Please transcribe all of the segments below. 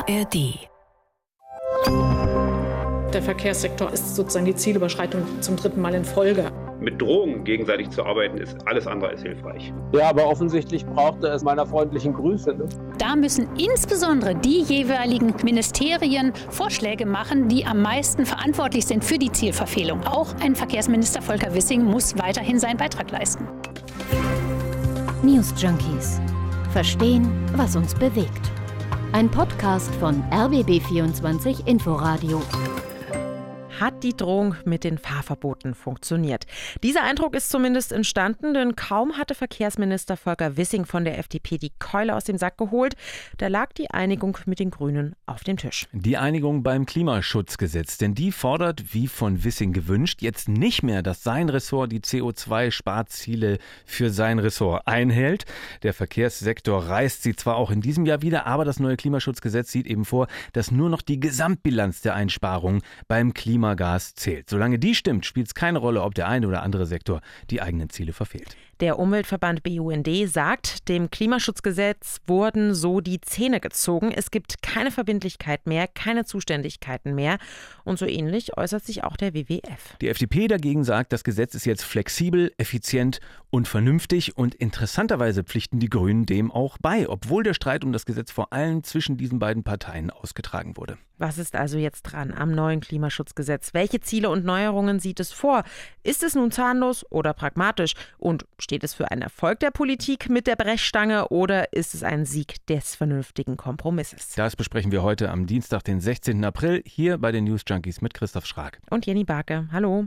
ARD. Der Verkehrssektor ist sozusagen die Zielüberschreitung zum 3. Mal in Folge. Mit Drohungen gegenseitig zu arbeiten, ist alles andere als hilfreich. Ja, aber offensichtlich brauchte es meiner freundlichen Grüße. Ne? Da müssen insbesondere die jeweiligen Ministerien Vorschläge machen, die am meisten verantwortlich sind für die Zielverfehlung. Auch ein Verkehrsminister Volker Wissing muss weiterhin seinen Beitrag leisten. News Junkies. Verstehen, was uns bewegt. Ein Podcast von RBB24 Inforadio. Hat die Drohung mit den Fahrverboten funktioniert? Dieser Eindruck ist zumindest entstanden, denn kaum hatte Verkehrsminister Volker Wissing von der FDP die Keule aus dem Sack geholt, da lag die Einigung mit den Grünen auf dem Tisch. Die Einigung beim Klimaschutzgesetz, denn die fordert, wie von Wissing gewünscht, jetzt nicht mehr, dass sein Ressort die CO2-Sparziele für sein Ressort einhält. Der Verkehrssektor reißt sie zwar auch in diesem Jahr wieder, aber das neue Klimaschutzgesetz sieht eben vor, dass nur noch die Gesamtbilanz der Einsparungen beim Klimagas zählt. Solange die stimmt, spielt es keine Rolle, ob der eine oder andere Sektor die eigenen Ziele verfehlt. Der Umweltverband BUND sagt, dem Klimaschutzgesetz wurden so die Zähne gezogen. Es gibt keine Verbindlichkeit mehr, keine Zuständigkeiten mehr. Und so ähnlich äußert sich auch der WWF. Die FDP dagegen sagt, das Gesetz ist jetzt flexibel, effizient und vernünftig. Und interessanterweise pflichten die Grünen dem auch bei, obwohl der Streit um das Gesetz vor allem zwischen diesen beiden Parteien ausgetragen wurde. Was ist also jetzt dran am neuen Klimaschutzgesetz? Welche Ziele und Neuerungen sieht es vor? Ist es nun zahnlos oder pragmatisch? Und steht es für einen Erfolg der Politik mit der Brechstange oder ist es ein Sieg des vernünftigen Kompromisses? Das besprechen wir heute am Dienstag, den 16. April, hier bei den News Junkies mit Christoph Schrag. Und Jenny Barke. Hallo.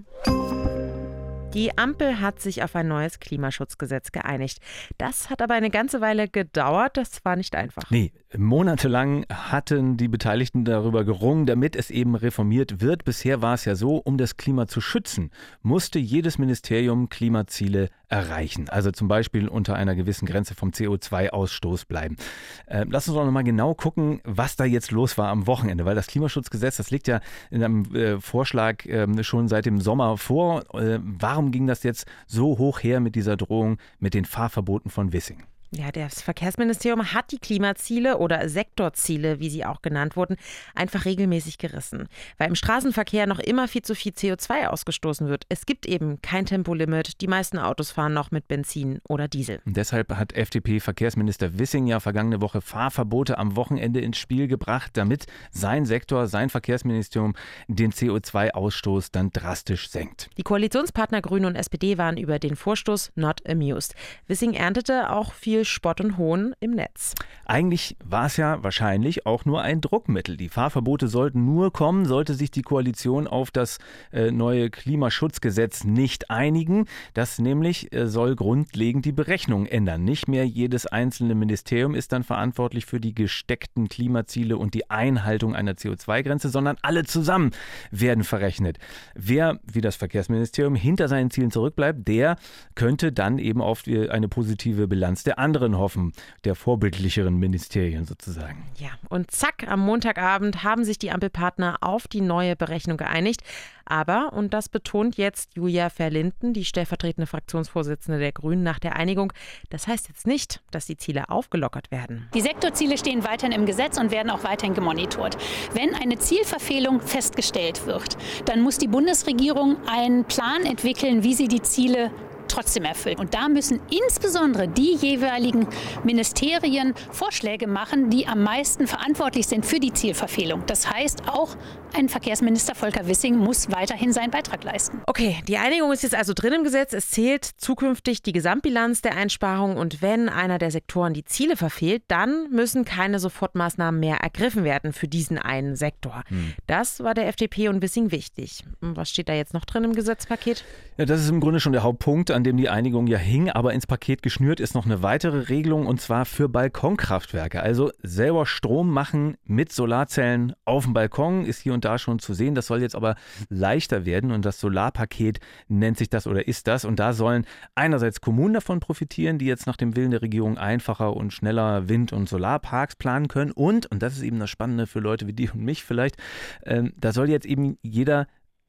Die Ampel hat sich auf ein neues Klimaschutzgesetz geeinigt. Das hat aber eine ganze Weile gedauert. Das war nicht einfach. Nee, monatelang hatten die Beteiligten darüber gerungen, damit es eben reformiert wird. Bisher war es ja so, um das Klima zu schützen, musste jedes Ministerium Klimaziele erreichen. Also zum Beispiel unter einer gewissen Grenze vom CO2-Ausstoß bleiben. Lass uns doch nochmal genau gucken, was da jetzt los war am Wochenende. Weil das Klimaschutzgesetz, das liegt ja in einem Vorschlag schon seit dem Sommer vor. Warum ging das jetzt so hoch her mit dieser Drohung mit den Fahrverboten von Wissing? Ja, das Verkehrsministerium hat die Klimaziele oder Sektorziele, wie sie auch genannt wurden, einfach regelmäßig gerissen. Weil im Straßenverkehr noch immer viel zu viel CO2 ausgestoßen wird. Es gibt eben kein Tempolimit. Die meisten Autos fahren noch mit Benzin oder Diesel. Und deshalb hat FDP-Verkehrsminister Wissing ja vergangene Woche Fahrverbote am Wochenende ins Spiel gebracht, damit sein Sektor, sein Verkehrsministerium den CO2-Ausstoß dann drastisch senkt. Die Koalitionspartner Grüne und SPD waren über den Vorstoß not amused. Wissing erntete auch viel Spott und Hohn im Netz. Eigentlich war es ja wahrscheinlich auch nur ein Druckmittel. Die Fahrverbote sollten nur kommen, sollte sich die Koalition auf das neue Klimaschutzgesetz nicht einigen. Das nämlich soll grundlegend die Berechnung ändern. Nicht mehr jedes einzelne Ministerium ist dann verantwortlich für die gesteckten Klimaziele und die Einhaltung einer CO2-Grenze, sondern alle zusammen werden verrechnet. Wer, wie das Verkehrsministerium, hinter seinen Zielen zurückbleibt, der könnte dann eben auf eine positive Bilanz der anderen hoffen, der vorbildlicheren Ministerien sozusagen. Ja, und zack, am Montagabend haben sich die Ampelpartner auf die neue Berechnung geeinigt. Aber, und das betont jetzt Julia Verlinden, die stellvertretende Fraktionsvorsitzende der Grünen nach der Einigung, das heißt jetzt nicht, dass die Ziele aufgelockert werden. Die Sektorziele stehen weiterhin im Gesetz und werden auch weiterhin gemonitort. Wenn eine Zielverfehlung festgestellt wird, dann muss die Bundesregierung einen Plan entwickeln, wie sie die Ziele trotzdem erfüllt. Und da müssen insbesondere die jeweiligen Ministerien Vorschläge machen, die am meisten verantwortlich sind für die Zielverfehlung. Das heißt, auch ein Verkehrsminister Volker Wissing muss weiterhin seinen Beitrag leisten. Okay, die Einigung ist jetzt also drin im Gesetz. Es zählt zukünftig die Gesamtbilanz der Einsparungen und wenn einer der Sektoren die Ziele verfehlt, dann müssen keine Sofortmaßnahmen mehr ergriffen werden für diesen einen Sektor. Das war der FDP und Wissing wichtig. Was steht da jetzt noch drin im Gesetzpaket? Ja, das ist im Grunde schon der Hauptpunkt, an dem die Einigung ja hing, aber ins Paket geschnürt ist noch eine weitere Regelung und zwar für Balkonkraftwerke. Also selber Strom machen mit Solarzellen auf dem Balkon ist hier und da schon zu sehen. Das soll jetzt aber leichter werden und das Solarpaket nennt sich das oder ist das und da sollen einerseits Kommunen davon profitieren, die jetzt nach dem Willen der Regierung einfacher und schneller Wind- und Solarparks planen können und das ist eben das Spannende für Leute wie dich und mich vielleicht, da soll jetzt eben jeder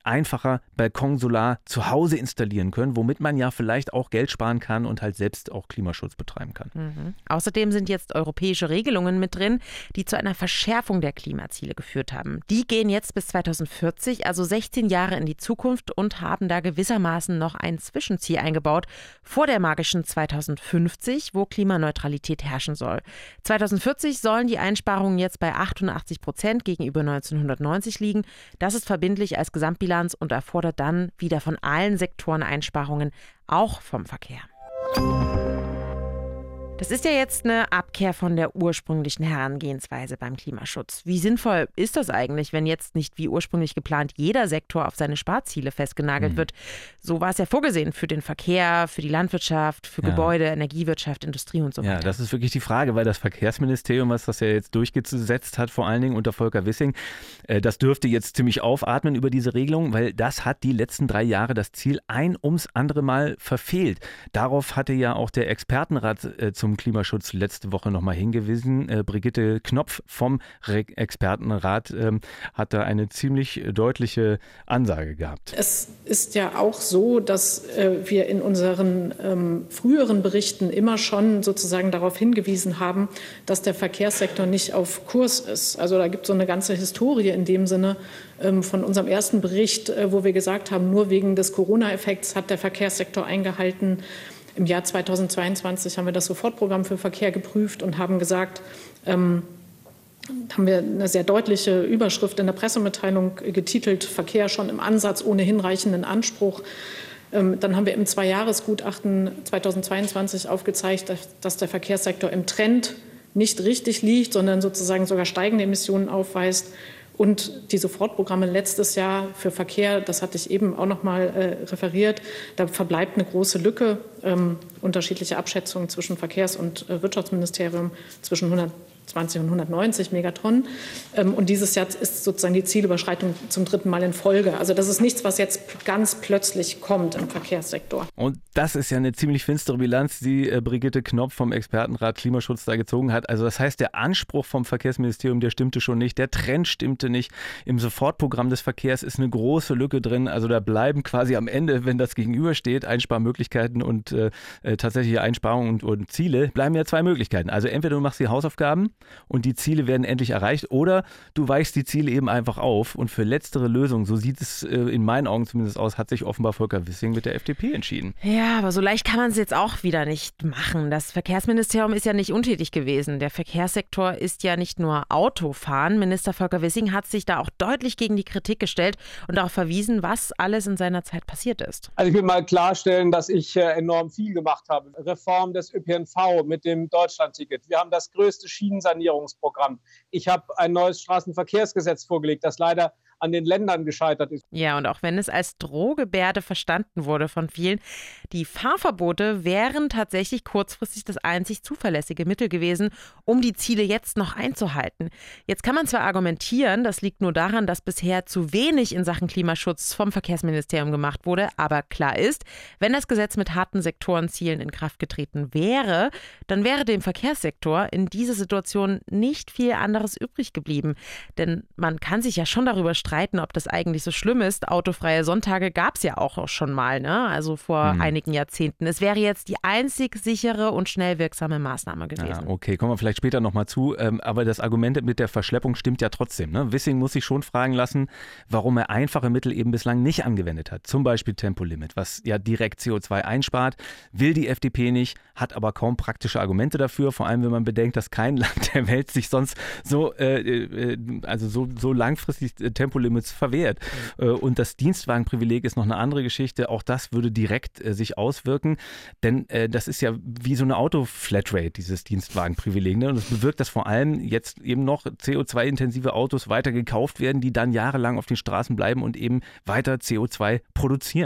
einfacher Balkonsolar zu Hause installieren können, womit man ja vielleicht auch Geld sparen kann und halt selbst auch Klimaschutz betreiben kann. Außerdem sind jetzt europäische Regelungen mit drin, die zu einer Verschärfung der Klimaziele geführt haben. Die gehen jetzt bis 2040, also 16 Jahre in die Zukunft, und haben da gewissermaßen noch ein Zwischenziel eingebaut vor der magischen 2050, wo Klimaneutralität herrschen soll. 2040 sollen die Einsparungen jetzt bei 88% gegenüber 1990 liegen. Das ist verbindlich als Gesamtbilanz und erfordert dann wieder von allen Sektoren Einsparungen, auch vom Verkehr. Das ist ja jetzt eine Abkehr von der ursprünglichen Herangehensweise beim Klimaschutz. Wie sinnvoll ist das eigentlich, wenn jetzt nicht wie ursprünglich geplant jeder Sektor auf seine Sparziele festgenagelt wird? So war es ja vorgesehen für den Verkehr, für die Landwirtschaft, für Gebäude, Energiewirtschaft, Industrie und so weiter. Ja, das ist wirklich die Frage, weil das Verkehrsministerium, was das ja jetzt durchgesetzt hat, vor allen Dingen unter Volker Wissing, das dürfte jetzt ziemlich aufatmen über diese Regelung, weil das hat die letzten 3 Jahre das Ziel ein ums andere Mal verfehlt. Darauf hatte ja auch der Expertenrat zum Klimaschutz letzte Woche nochmal hingewiesen. Brigitte Knopf vom Expertenrat hat da eine ziemlich deutliche Ansage gehabt. Es ist ja auch so, dass wir in unseren früheren Berichten immer schon sozusagen darauf hingewiesen haben, dass der Verkehrssektor nicht auf Kurs ist. Also da gibt es so eine ganze Historie in dem Sinne von unserem ersten Bericht, wo wir gesagt haben, nur wegen des Corona-Effekts hat der Verkehrssektor eingehalten. Im Jahr 2022 haben wir das Sofortprogramm für Verkehr geprüft und haben gesagt, haben wir eine sehr deutliche Überschrift in der Pressemitteilung getitelt, Verkehr schon im Ansatz ohne hinreichenden Anspruch. Dann haben wir im 2-Jahres-Gutachten 2022 aufgezeigt, dass der Verkehrssektor im Trend nicht richtig liegt, sondern sozusagen sogar steigende Emissionen aufweist. Und die Sofortprogramme letztes Jahr für Verkehr, das hatte ich eben auch noch mal referiert, da verbleibt eine große Lücke, unterschiedliche Abschätzungen zwischen Verkehrs- und Wirtschaftsministerium, zwischen 120 und 190 Megatonnen. Und dieses Jahr ist sozusagen die Zielüberschreitung zum 3. Mal in Folge. Also das ist nichts, was jetzt ganz plötzlich kommt im Verkehrssektor. Und das ist ja eine ziemlich finstere Bilanz, die Brigitte Knopf vom Expertenrat Klimaschutz da gezogen hat. Also das heißt, der Anspruch vom Verkehrsministerium, der stimmte schon nicht, der Trend stimmte nicht. Im Sofortprogramm des Verkehrs ist eine große Lücke drin. Also da bleiben quasi am Ende, wenn das gegenübersteht, Einsparmöglichkeiten und tatsächliche Einsparungen und Ziele, bleiben ja 2 Möglichkeiten. Also entweder du machst die Hausaufgaben und die Ziele werden endlich erreicht, oder du weichst die Ziele eben einfach auf. Und für letztere Lösung, so sieht es in meinen Augen zumindest aus, hat sich offenbar Volker Wissing mit der FDP entschieden. Ja, aber so leicht kann man es jetzt auch wieder nicht machen. Das Verkehrsministerium ist ja nicht untätig gewesen. Der Verkehrssektor ist ja nicht nur Autofahren. Minister Volker Wissing hat sich da auch deutlich gegen die Kritik gestellt und darauf verwiesen, was alles in seiner Zeit passiert ist. Also ich will mal klarstellen, dass ich enorm viel gemacht habe. Reform des ÖPNV mit dem Deutschlandticket. Wir haben das größte Schienensanierungsprogramm. Ich habe ein neues Straßenverkehrsgesetz vorgelegt, das leider an den Ländern gescheitert ist. Ja, und auch wenn es als Drohgebärde verstanden wurde von vielen, die Fahrverbote wären tatsächlich kurzfristig das einzig zuverlässige Mittel gewesen, um die Ziele jetzt noch einzuhalten. Jetzt kann man zwar argumentieren, das liegt nur daran, dass bisher zu wenig in Sachen Klimaschutz vom Verkehrsministerium gemacht wurde, aber klar ist, wenn das Gesetz mit harten Sektorenzielen in Kraft getreten wäre, dann wäre dem Verkehrssektor in dieser Situation nicht viel anderes übrig geblieben. Denn man kann sich ja schon darüber streiten, ob das eigentlich so schlimm ist. Autofreie Sonntage gab es ja auch schon mal, ne? Also vor einigen Jahrzehnten. Es wäre jetzt die einzig sichere und schnell wirksame Maßnahme gewesen. Ja, okay, kommen wir vielleicht später nochmal zu. Aber das Argument mit der Verschleppung stimmt ja trotzdem. Ne? Wissing muss sich schon fragen lassen, warum er einfache Mittel eben bislang nicht angewendet hat. Zum Beispiel Tempolimit, was ja direkt CO2 einspart, will die FDP nicht, hat aber kaum praktische Argumente dafür. Vor allem, wenn man bedenkt, dass kein Land der Welt sich sonst so langfristig Tempolimits verwehrt. Und das Dienstwagenprivileg ist noch eine andere Geschichte. Auch das würde direkt sich auswirken, denn das ist ja wie so eine Auto-Flatrate, dieses Dienstwagenprivileg. Ne? Und das bewirkt, dass vor allem jetzt eben noch CO2-intensive Autos weiter gekauft werden, die dann jahrelang auf den Straßen bleiben und eben weiter CO2 produzieren auch.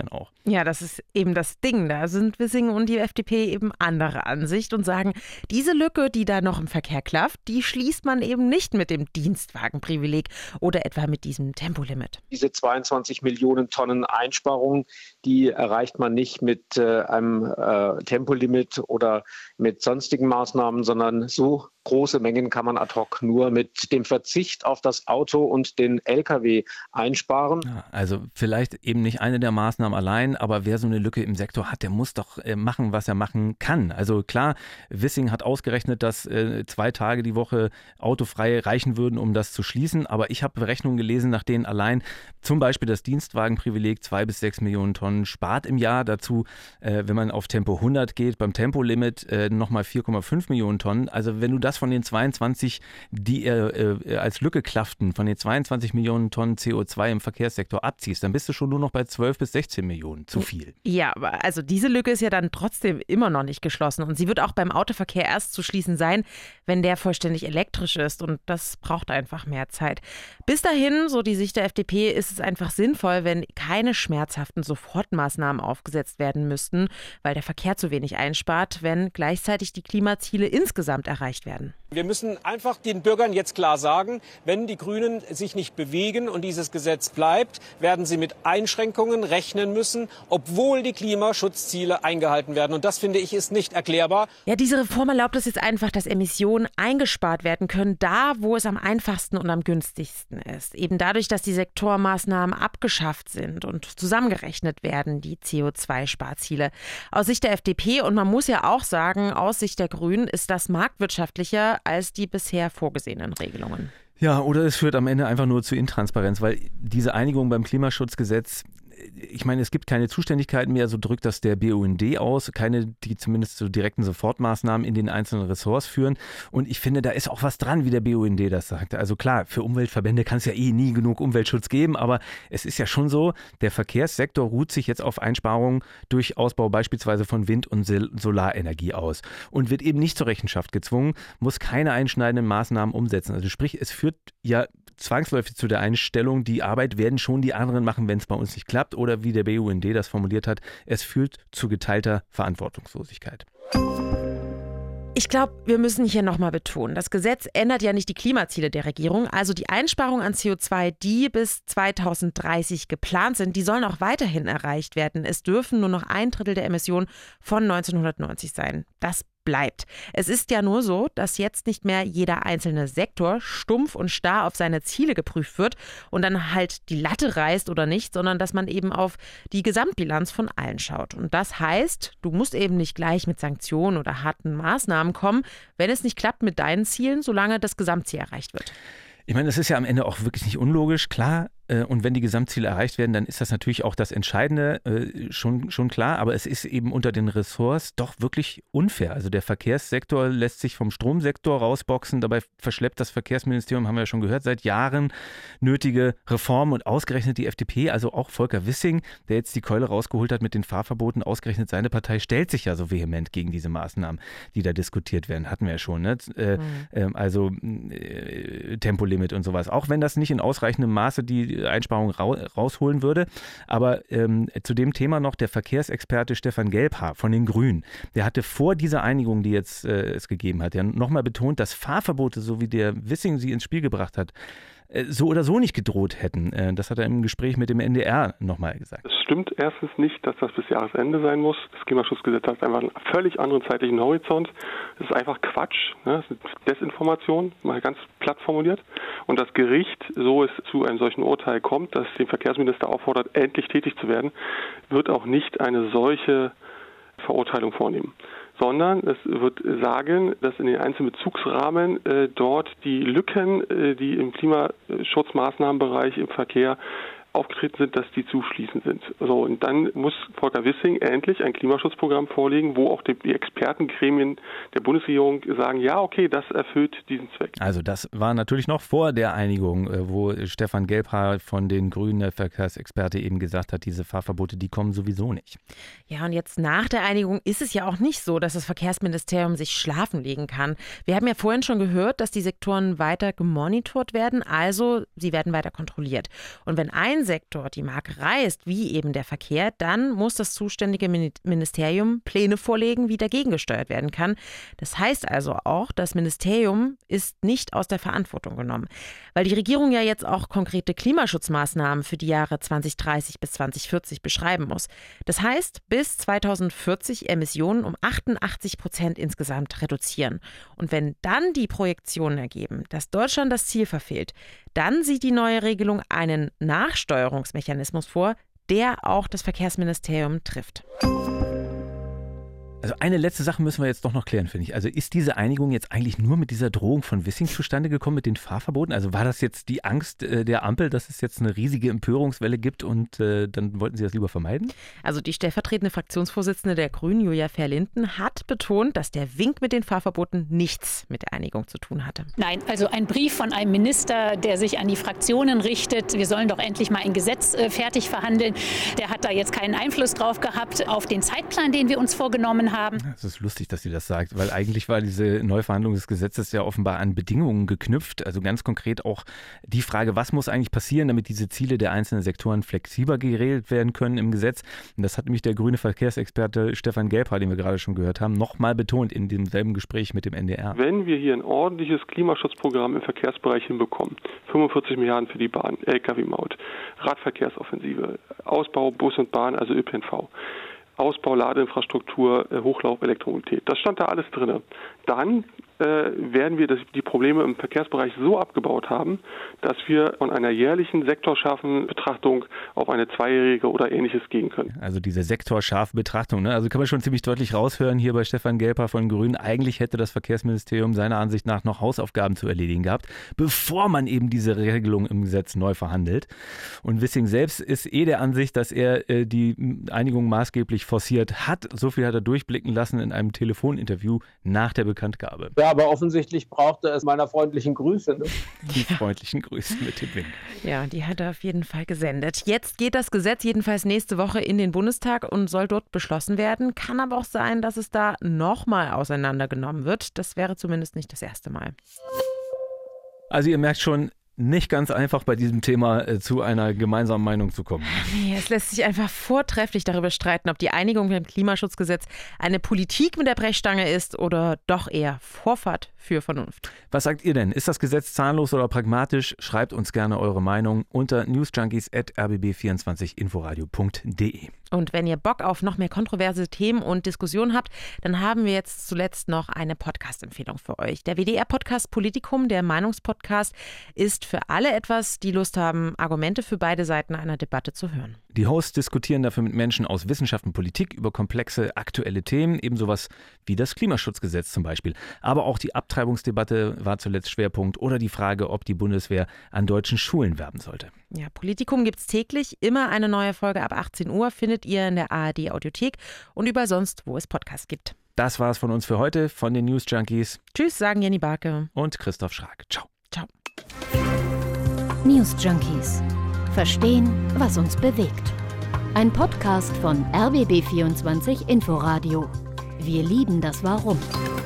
Ja, das ist eben das Ding. Da sind Wissing und die FDP eben anderer Ansicht und sagen, diese Lücke, die da noch im Verkehr klafft, die schließt man eben nicht mit dem Dienstwagenprivileg oder etwa mit diesem Tempolimit. Diese 22 Millionen Tonnen Einsparungen, die erreicht man nicht mit einem Tempolimit oder mit sonstigen Maßnahmen, sondern so große Mengen kann man ad hoc nur mit dem Verzicht auf das Auto und den Lkw einsparen. Ja, also vielleicht eben nicht eine der Maßnahmen allein, aber wer so eine Lücke im Sektor hat, der muss doch machen, was er machen kann. Also klar, Wissing hat ausgerechnet, dass 2 Tage die Woche autofrei reichen würden, um das zu schließen. Aber ich habe Berechnungen gelesen, nach denen allein zum Beispiel das Dienstwagenprivileg 2 bis 6 Millionen Tonnen spart im Jahr. Dazu, wenn man auf Tempo 100 geht, beim Tempolimit nochmal 4,5 Millionen Tonnen. Also wenn du das von den 22, die als Lücke klafften, von den 22 Millionen Tonnen CO2 im Verkehrssektor abziehst, dann bist du schon nur noch bei 12 bis 16 Millionen. Zu viel. Ja, aber also diese Lücke ist ja dann trotzdem immer noch nicht geschlossen und sie wird auch beim Autoverkehr erst zu schließen sein, wenn der vollständig elektrisch ist und das braucht einfach mehr Zeit. Bis dahin, so die Sicht der FDP, ist es einfach sinnvoll, wenn keine schmerzhaften Sofortmaßnahmen aufgesetzt werden müssten, weil der Verkehr zu wenig einspart, wenn gleichzeitig die Klimaziele insgesamt erreicht werden. Wir müssen einfach den Bürgern jetzt klar sagen, wenn die Grünen sich nicht bewegen und dieses Gesetz bleibt, werden sie mit Einschränkungen rechnen müssen, obwohl die Klimaschutzziele eingehalten werden. Und das, finde ich, ist nicht erklärbar. Ja, diese Reform erlaubt es jetzt einfach, dass Emissionen eingespart werden können, da, wo es am einfachsten und am günstigsten ist. Eben dadurch, dass die Sektormaßnahmen abgeschafft sind und zusammengerechnet werden, die CO2-Sparziele. Aus Sicht der FDP und man muss ja auch sagen, aus Sicht der Grünen ist das marktwirtschaftlicher als die bisher vorgesehenen Regelungen. Ja, oder es führt am Ende einfach nur zu Intransparenz, weil diese Einigung beim Klimaschutzgesetz, ich meine, es gibt keine Zuständigkeiten mehr, so drückt das der BUND aus, keine, die zumindest zu direkten Sofortmaßnahmen in den einzelnen Ressorts führen. Und ich finde, da ist auch was dran, wie der BUND das sagt. Also klar, für Umweltverbände kann es ja nie genug Umweltschutz geben, aber es ist ja schon so, der Verkehrssektor ruht sich jetzt auf Einsparungen durch Ausbau beispielsweise von Wind- und Solarenergie aus und wird eben nicht zur Rechenschaft gezwungen, muss keine einschneidenden Maßnahmen umsetzen. Also sprich, es führt ja zwangsläufig zu der Einstellung, die Arbeit werden schon die anderen machen, wenn es bei uns nicht klappt. Oder wie der BUND das formuliert hat, es führt zu geteilter Verantwortungslosigkeit. Ich glaube, wir müssen hier nochmal betonen, das Gesetz ändert ja nicht die Klimaziele der Regierung. Also die Einsparungen an CO2, die bis 2030 geplant sind, die sollen auch weiterhin erreicht werden. Es dürfen nur noch 1/3 der Emissionen von 1990 sein. Das bleibt. Es ist ja nur so, dass jetzt nicht mehr jeder einzelne Sektor stumpf und starr auf seine Ziele geprüft wird und dann halt die Latte reißt oder nicht, sondern dass man eben auf die Gesamtbilanz von allen schaut. Und das heißt, du musst eben nicht gleich mit Sanktionen oder harten Maßnahmen kommen, wenn es nicht klappt mit deinen Zielen, solange das Gesamtziel erreicht wird. Ich meine, das ist ja am Ende auch wirklich nicht unlogisch, klar. Und wenn die Gesamtziele erreicht werden, dann ist das natürlich auch das Entscheidende, schon klar. Aber es ist eben unter den Ressorts doch wirklich unfair. Also der Verkehrssektor lässt sich vom Stromsektor rausboxen. Dabei verschleppt das Verkehrsministerium, haben wir ja schon gehört, seit Jahren nötige Reformen. Und ausgerechnet die FDP, also auch Volker Wissing, der jetzt die Keule rausgeholt hat mit den Fahrverboten, ausgerechnet seine Partei stellt sich ja so vehement gegen diese Maßnahmen, die da diskutiert werden. Hatten wir ja schon, ne? Also Tempolimit und sowas. Auch wenn das nicht in ausreichendem Maße die Einsparung rausholen würde. Aber zu dem Thema noch der Verkehrsexperte Stefan Gelbhaar von den Grünen. Der hatte vor dieser Einigung, die jetzt es gegeben hat, ja nochmal betont, dass Fahrverbote, so wie der Wissing sie ins Spiel gebracht hat, so oder so nicht gedroht hätten. Das hat er im Gespräch mit dem NDR nochmal gesagt. Es stimmt erstens nicht, dass das bis Jahresende sein muss. Das Klimaschutzgesetz hat einfach einen völlig anderen zeitlichen Horizont. Das ist einfach Quatsch. Ne? Das ist Desinformation, mal ganz platt formuliert. Und das Gericht, so es zu einem solchen Urteil kommt, das den Verkehrsminister auffordert, endlich tätig zu werden, wird auch nicht eine solche Verurteilung vornehmen, sondern es wird sagen, dass in den einzelnen Bezugsrahmen dort die Lücken, die im Klimaschutzmaßnahmenbereich im Verkehr aufgetreten sind, dass die zu schließen sind. So, und dann muss Volker Wissing endlich ein Klimaschutzprogramm vorlegen, wo auch die Expertengremien der Bundesregierung sagen, ja, okay, das erfüllt diesen Zweck. Also das war natürlich noch vor der Einigung, wo Stefan Gelbhaar von den Grünen, der Verkehrsexperte, eben gesagt hat, diese Fahrverbote, die kommen sowieso nicht. Ja, und jetzt nach der Einigung ist es ja auch nicht so, dass das Verkehrsministerium sich schlafen legen kann. Wir haben ja vorhin schon gehört, dass die Sektoren weiter gemonitort werden, also sie werden weiter kontrolliert. Und wenn ein Sektor die Marke reißt, wie eben der Verkehr, dann muss das zuständige Ministerium Pläne vorlegen, wie dagegen gesteuert werden kann. Das heißt also auch, das Ministerium ist nicht aus der Verantwortung genommen, weil die Regierung ja jetzt auch konkrete Klimaschutzmaßnahmen für die Jahre 2030 bis 2040 beschreiben muss. Das heißt, bis 2040 Emissionen um 88% insgesamt reduzieren. Und wenn dann die Projektionen ergeben, dass Deutschland das Ziel verfehlt, dann sieht die neue Regelung einen Nachsteuerungsmechanismus vor, der auch das Verkehrsministerium trifft. Also eine letzte Sache müssen wir jetzt doch noch klären, finde ich. Also ist diese Einigung jetzt eigentlich nur mit dieser Drohung von Wissing zustande gekommen mit den Fahrverboten? Also war das jetzt die Angst der Ampel, dass es jetzt eine riesige Empörungswelle gibt und dann wollten Sie das lieber vermeiden? Also die stellvertretende Fraktionsvorsitzende der Grünen, Julia Verlinden, hat betont, dass der Wink mit den Fahrverboten nichts mit der Einigung zu tun hatte. Nein, also ein Brief von einem Minister, der sich an die Fraktionen richtet, wir sollen doch endlich mal ein Gesetz fertig verhandeln, der hat da jetzt keinen Einfluss drauf gehabt auf den Zeitplan, den wir uns vorgenommen haben. Es ist lustig, dass sie das sagt, weil eigentlich war diese Neuverhandlung des Gesetzes ja offenbar an Bedingungen geknüpft. Also ganz konkret auch die Frage, was muss eigentlich passieren, damit diese Ziele der einzelnen Sektoren flexibler geregelt werden können im Gesetz. Und das hat nämlich der grüne Verkehrsexperte Stefan Gelbhardt, den wir gerade schon gehört haben, nochmal betont in demselben Gespräch mit dem NDR. Wenn wir hier ein ordentliches Klimaschutzprogramm im Verkehrsbereich hinbekommen, 45 Milliarden für die Bahn, Lkw-Maut, Radverkehrsoffensive, Ausbau Bus und Bahn, also ÖPNV, Ausbau, Ladeinfrastruktur, Hochlauf, Elektromobilität. Das stand da alles drin. Dann werden wir die Probleme im Verkehrsbereich so abgebaut haben, dass wir von einer jährlichen sektorscharfen Betrachtung auf eine zweijährige oder Ähnliches gehen können. Also diese sektorscharfe Betrachtung, ne? Also kann man schon ziemlich deutlich raushören hier bei Stefan Gelbhardt von Grünen. Eigentlich hätte das Verkehrsministerium seiner Ansicht nach noch Hausaufgaben zu erledigen gehabt, bevor man eben diese Regelung im Gesetz neu verhandelt. Und Wissing selbst ist der Ansicht, dass er die Einigung maßgeblich forciert hat. So viel hat er durchblicken lassen in einem Telefoninterview nach der Bekanntgabe. Ja, aber offensichtlich brauchte es meiner freundlichen Grüße. Ne? Die freundlichen Grüße mit dem Wink. Ja, die hat er auf jeden Fall gesendet. Jetzt geht das Gesetz jedenfalls nächste Woche in den Bundestag und soll dort beschlossen werden. Kann aber auch sein, dass es da nochmal auseinandergenommen wird. Das wäre zumindest nicht das erste Mal. Also ihr merkt schon, nicht ganz einfach bei diesem Thema zu einer gemeinsamen Meinung zu kommen. Nee, es lässt sich einfach vortrefflich darüber streiten, ob die Einigung mit dem Klimaschutzgesetz eine Politik mit der Brechstange ist oder doch eher Vorfahrt für Vernunft. Was sagt ihr denn? Ist das Gesetz zahnlos oder pragmatisch? Schreibt uns gerne eure Meinung unter newsjunkies@rbb24inforadio.de. Und wenn ihr Bock auf noch mehr kontroverse Themen und Diskussionen habt, dann haben wir jetzt zuletzt noch eine Podcast-Empfehlung für euch. Der WDR-Podcast Politikum, der Meinungspodcast, ist für alle etwas, die Lust haben, Argumente für beide Seiten einer Debatte zu hören. Die Hosts diskutieren dafür mit Menschen aus Wissenschaft und Politik über komplexe aktuelle Themen, eben sowas wie das Klimaschutzgesetz zum Beispiel. Aber auch die Abtreibungsdebatte war zuletzt Schwerpunkt oder die Frage, ob die Bundeswehr an deutschen Schulen werben sollte. Ja, Politikum gibt es täglich, immer eine neue Folge ab 18 Uhr, findet ihr in der ARD-Audiothek und überall sonst, wo es Podcasts gibt. Das war's von uns für heute, von den News Junkies. Tschüss, sagen Jenny Barke und Christoph Schrag. Ciao. Ciao. News Junkies. Verstehen, was uns bewegt. Ein Podcast von RBB24 Inforadio. Wir lieben das Warum.